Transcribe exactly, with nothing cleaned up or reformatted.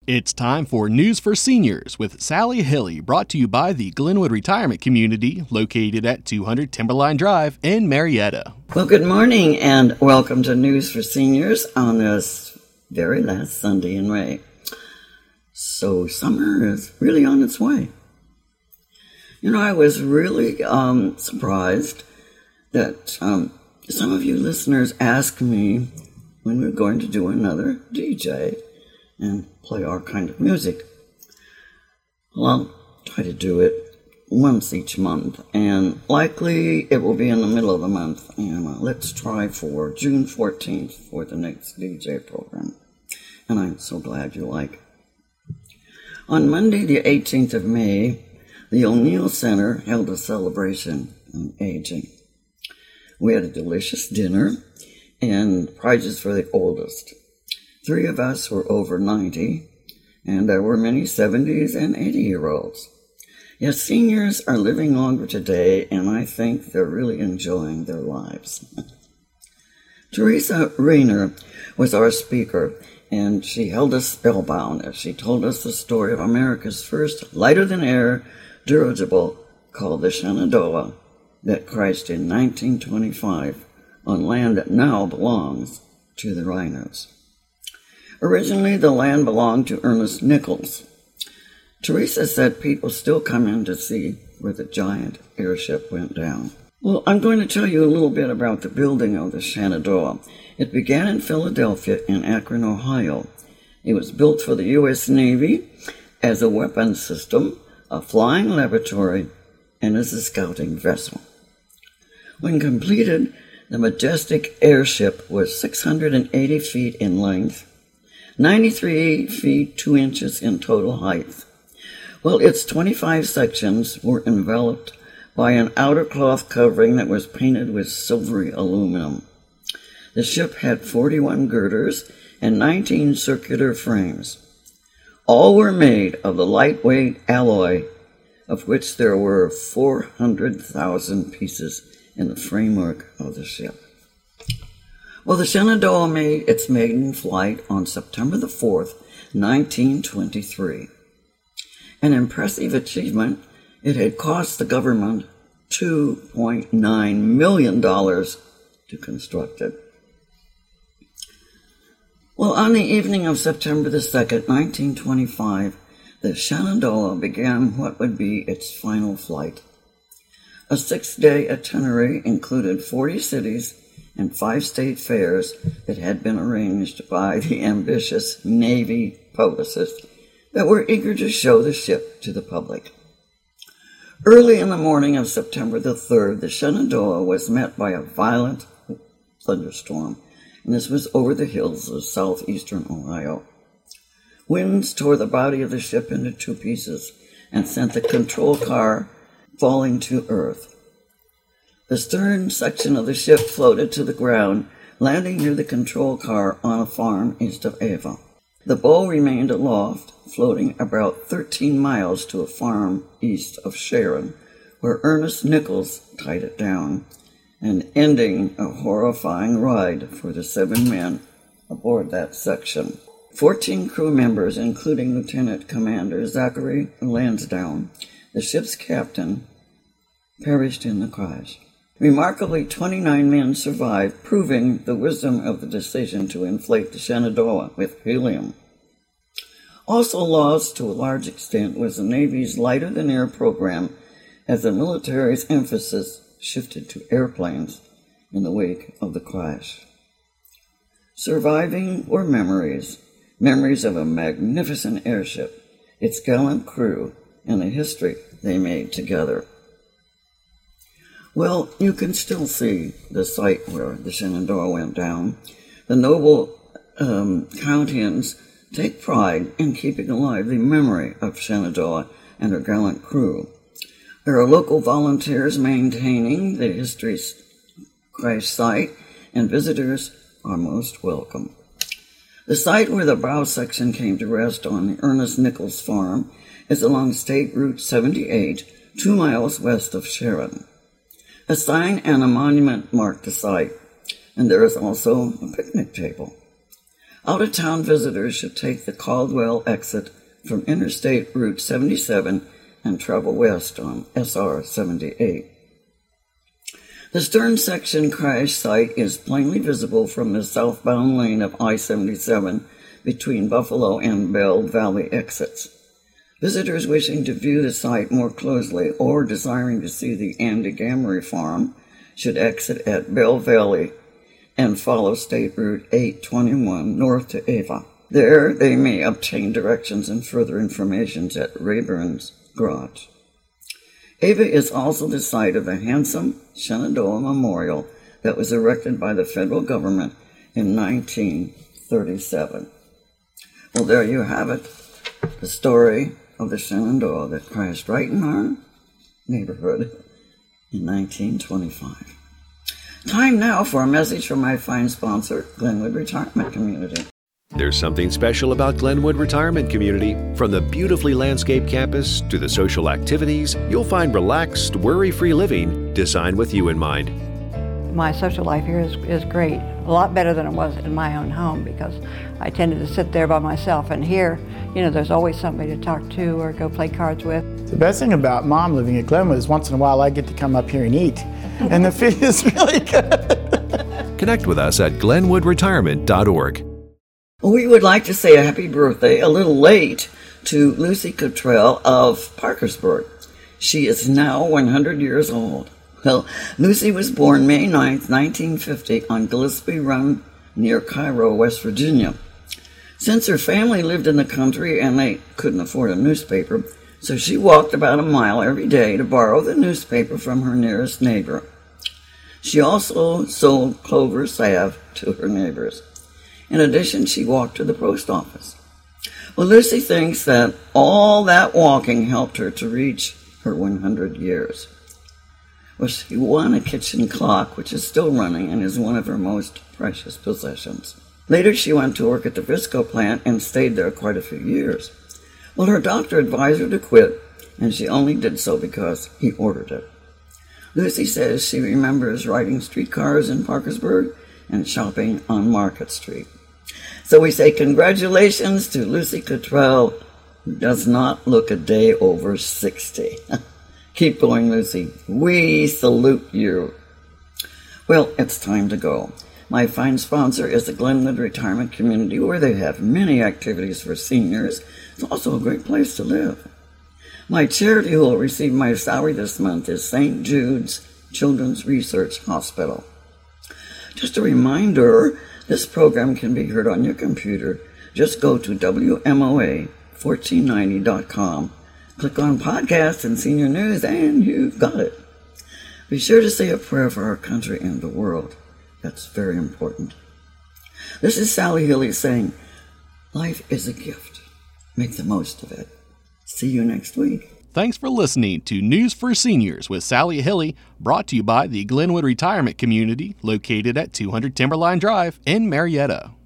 It's time for News for Seniors with Sally Hilly, brought to you by the Glenwood Retirement Community, located at two hundred Timberline Drive in Marietta. Well, good morning and welcome to News for Seniors on this very last Sunday in May. So summer is really on its way. You know, I was really um, surprised that um, some of you listeners asked me when we we're going to do another D J and play our kind of music. Well, I'll try to do it once each month, and likely it will be in the middle of the month. And uh, let's try for June fourteenth for the next D J program. And I'm so glad you like it. On Monday, the eighteenth of May, the O'Neill Center held a celebration on aging. We had a delicious dinner and prizes for the oldest. Three of us were over ninety, and there were many seventies and eighty-year-olds. Yes, seniors are living longer today, and I think they're really enjoying their lives. Teresa Rayner was our speaker, and she held us spellbound as she told us the story of America's first lighter-than-air dirigible called the Shenandoah that crashed in nineteen twenty-five on land that now belongs to the Rhinos. Originally, the land belonged to Ernest Nichols. Teresa said people still come in to see where the giant airship went down. Well, I'm going to tell you a little bit about the building of the Shenandoah. It began in Philadelphia and Akron, Ohio. It was built for the U S Navy as a weapons system, a flying laboratory, and as a scouting vessel. When completed, the majestic airship was six hundred eighty feet in length, ninety-three feet two inches in total height. Well, its twenty-five sections were enveloped by an outer cloth covering that was painted with silvery aluminum. The ship had forty-one girders and nineteen circular frames. All were made of the lightweight alloy, of which there were four hundred thousand pieces in the framework of the ship. Well, the Shenandoah made its maiden flight on September the fourth, nineteen twenty-three. An impressive achievement. It had cost the government two point nine million dollars to construct it. Well, on the evening of September the second, nineteen twenty-five, the Shenandoah began what would be its final flight. A six-day itinerary included forty cities and five state fairs that had been arranged by the ambitious Navy publicists that were eager to show the ship to the public. Early in the morning of September the third, the Shenandoah was met by a violent thunderstorm, and this was over the hills of southeastern Ohio. Winds tore the body of the ship into two pieces and sent the control car falling to earth. The stern section of the ship floated to the ground, landing near the control car on a farm east of Ava. The bow remained aloft, floating about thirteen miles to a farm east of Sharon, where Ernest Nichols tied it down, and ending a horrifying ride for the seven men aboard that section. Fourteen crew members, including Lieutenant Commander Zachary Lansdowne, the ship's captain, perished in the crash. Remarkably, twenty-nine men survived, proving the wisdom of the decision to inflate the Shenandoah with helium. Also lost to a large extent was the Navy's lighter-than-air program, as the military's emphasis shifted to airplanes in the wake of the crash. Surviving were memories, memories of a magnificent airship, its gallant crew, and the history they made together. Well, you can still see the site where the Shenandoah went down. The noble um, Countians take pride in keeping alive the memory of Shenandoah and her gallant crew. There are local volunteers maintaining the history's crash site, and visitors are most welcome. The site where the bow section came to rest on the Ernest Nichols farm is along State Route seventy-eight, two miles west of Sharon. A sign and a monument mark the site, and there is also a picnic table. Out-of-town visitors should take the Caldwell exit from Interstate Route seventy-seven and travel west on S R seventy-eight. The stern section crash site is plainly visible from the southbound lane of I seventy-seven between Buffalo and Bell Valley exits. Visitors wishing to view the site more closely or desiring to see the Andy Gamery farm should exit at Bell Valley and follow State Route eight twenty-one north to Ava. There they may obtain directions and further information at Rayburn's Garage. Ava is also the site of a handsome Shenandoah Memorial that was erected by the federal government in nineteen thirty-seven. Well, there you have it, the story of the Shenandoah that crashed right in our neighborhood in nineteen twenty-five. Time now for a message from my fine sponsor, Glenwood Retirement Community. There's something special about Glenwood Retirement Community. From the beautifully landscaped campus to the social activities, you'll find relaxed, worry-free living designed with you in mind. My social life here is, is great, a lot better than it was in my own home because I tended to sit there by myself. And here, you know, there's always somebody to talk to or go play cards with. The best thing about Mom living at Glenwood is once in a while I get to come up here and eat, and the food is really good. Connect with us at glenwood retirement dot org. We would like to say a happy birthday, a little late, to Lucy Cottrell of Parkersburg. She is now one hundred years old. Well, Lucy was born May ninth, nineteen fifty, on Gillespie Run near Cairo, West Virginia. Since her family lived in the country and they couldn't afford a newspaper, so she walked about a mile every day to borrow the newspaper from her nearest neighbor. She also sold clover salve to her neighbors. In addition, she walked to the post office. Well, Lucy thinks that all that walking helped her to reach her one hundred years. Well, she won a kitchen clock, which is still running and is one of her most precious possessions. Later, she went to work at the Visco plant and stayed there quite a few years. Well, her doctor advised her to quit, and she only did so because he ordered it. Lucy says she remembers riding streetcars in Parkersburg and shopping on Market Street. So we say congratulations to Lucy Cottrell, who does not look a day over sixty. Keep going, Lucy. We salute you. Well, it's time to go. My fine sponsor is the Glenwood Retirement Community, where they have many activities for seniors. It's also a great place to live. My charity who will receive my salary this month is Saint Jude's Children's Research Hospital. Just a reminder, this program can be heard on your computer. Just go to W M O A fourteen ninety dot com, click on Podcasts and Senior News, and you've got it. Be sure to say a prayer for our country and the world. That's very important. This is Sally Hilly saying, life is a gift. Make the most of it. See you next week. Thanks for listening to News for Seniors with Sally Hilly, brought to you by the Glenwood Retirement Community, located at two hundred Timberline Drive in Marietta.